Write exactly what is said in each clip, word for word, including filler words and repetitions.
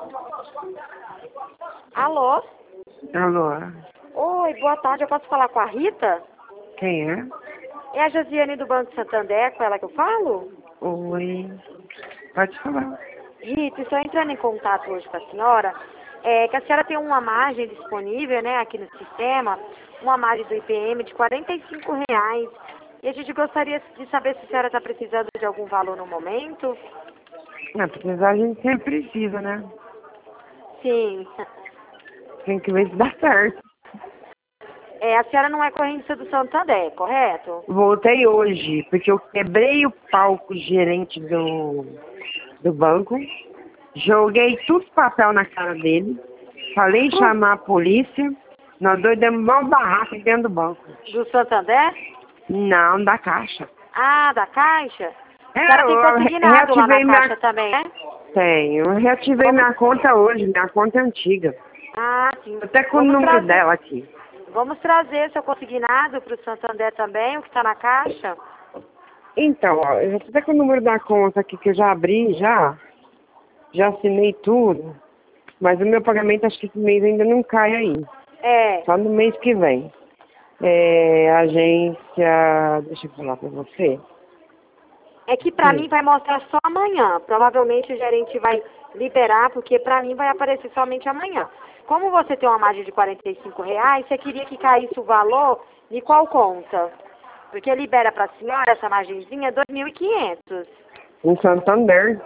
Alô? Alô? Oi, boa tarde. Eu posso falar com a Rita? Quem é? É a Josiane do Banco Santander, com ela que eu falo? Oi. Pode falar. Rita, estou entrando em contato hoje com a senhora. É que a senhora tem uma margem disponível, né, aqui no sistema, uma margem do I P M de quarenta e cinco reais. E a gente gostaria de saber se a senhora está precisando de algum valor no momento. Não, precisar a gente sempre precisa, né? Sim. Tem que ver se dá certo. É, a senhora não é correntista do Santander, correto? Voltei hoje, porque eu quebrei o palco gerente do, do banco, joguei tudo os papel na cara dele, falei em chamar a polícia, nós dois demos uma barraca dentro do banco. Do Santander? Não, da caixa. Ah, da Caixa? A É, senhora tem eu consignado lá na reativei minha... Caixa também, né? Tenho, eu reativei Vamos... minha conta hoje, minha conta é antiga. Ah, sim. Até com o Vamos número trazer, dela aqui. vamos trazer seu consignado para o Santander também, o que está na Caixa? Então, ó, eu já tô até com o número da conta aqui que eu já abri, já. Já assinei tudo. Mas o meu pagamento acho que esse mês ainda não cai aí. É. Só no mês que vem. É, agência... Deixa eu falar pra você. É que pra Sim. mim vai mostrar só amanhã. Provavelmente o gerente vai liberar, porque pra mim vai aparecer somente amanhã. Como você tem uma margem de quarenta e cinco reais, você queria que caísse o valor de qual conta? Porque libera pra senhora essa margenzinha dois mil e quinhentos. Em Santander.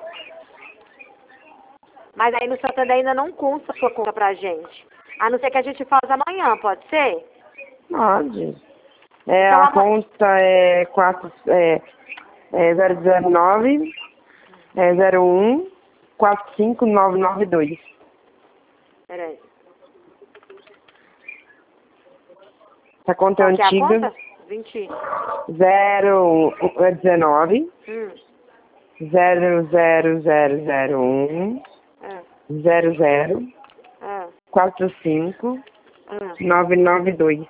Mas aí no Santander ainda não consta a sua conta pra gente. A não ser que a gente faça amanhã, pode ser? Pode. É, Então, a ama... conta é, quatro, é, é zero zero nove é zero um quatro cinco nove nove dois. Peraí. Essa conta é Qual que é a antiga. conta? vinte. zero é dezenove Hum. zero zero zero zero um Ah, zero zero ah, quatro cinco ah. nove nove dois.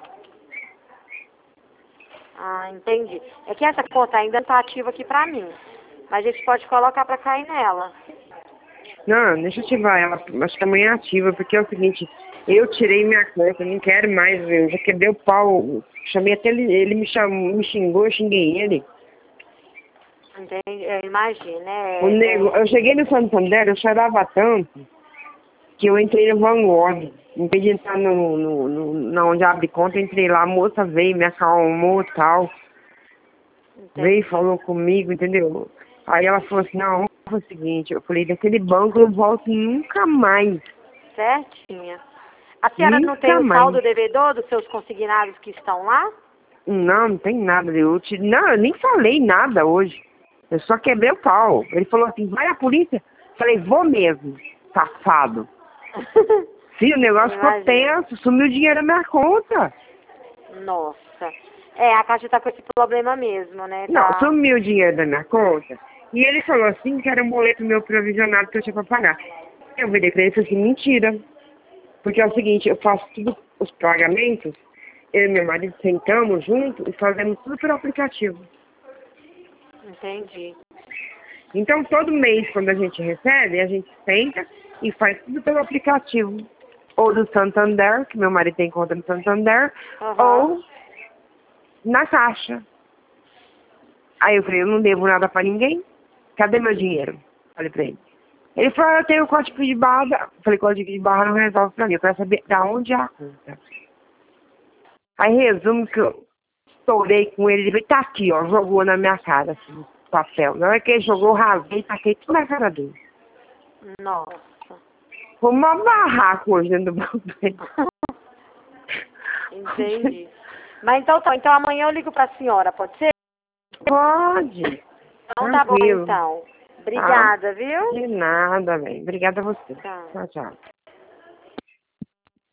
Ah, entendi. É que essa conta ainda não está ativa aqui pra mim. Mas a gente pode colocar pra cair nela. Não, deixa eu ativar ela. Acho que amanhã é ativa, porque é o seguinte, eu tirei minha conta, não quero mais, eu já quebrei o pau. Chamei até ele, ele me, chamou, me xingou, eu xinguei ele. Entendi. Eu imagino, né? O nego, É, eu cheguei no Santander, eu chorava tanto que eu entrei no Vanguard. Em vez de entrar no, no, no, na onde abre conta, eu entrei lá, a moça veio, me acalmou e tal. Veio e entendi. falou comigo, entendeu? Aí ela falou assim, não, vamos fazer o seguinte, eu falei, daquele banco eu não volto nunca mais. Certinha. A senhora não tem Nunca o mais. saldo devedor dos seus consignados que estão lá? Não, não tem nada. Eu te... Não, eu nem falei nada hoje. Eu só quebrei o pau. Ele falou assim, vai à polícia. Falei, vou mesmo, safado. Sim, o negócio ficou Imagina. tenso, sumiu o dinheiro da minha conta. Nossa. É, a Caixa tá com esse problema mesmo, né? Não, Tá. sumiu o dinheiro da minha conta. E ele falou assim que era um boleto meu provisionado que eu tinha pra pagar. Eu virei pra ele e falei assim, mentira. Porque é o seguinte, eu faço tudo os pagamentos, eu e meu marido sentamos junto e fazemos tudo pelo aplicativo. Entendi. Então, todo mês, quando a gente recebe, a gente senta e faz tudo pelo aplicativo. Ou do Santander, que meu marido tem conta no Santander, Aham. ou na Caixa. Aí eu falei, eu não devo nada pra ninguém. Cadê meu dinheiro? Falei pra ele. Ele falou, eu tenho o código de barra. Falei, código de barra não resolve pra mim. Eu quero saber da onde é a conta. Aí resumo que eu estourei com ele. Ele falou, tá aqui, ó. Jogou na minha cara, assim, o papel. Na hora que ele jogou, eu rasguei e taquei tudo na cara dele. Nossa. Foi uma barraca hoje dentro do banco dele. Entendi. Mas então tá. Então amanhã eu ligo pra senhora, pode ser? Pode. Então tá bom Tranquilo. então. Tá? Obrigada, viu? De nada, velho. Obrigada a você. Tchau. Tchau, tchau.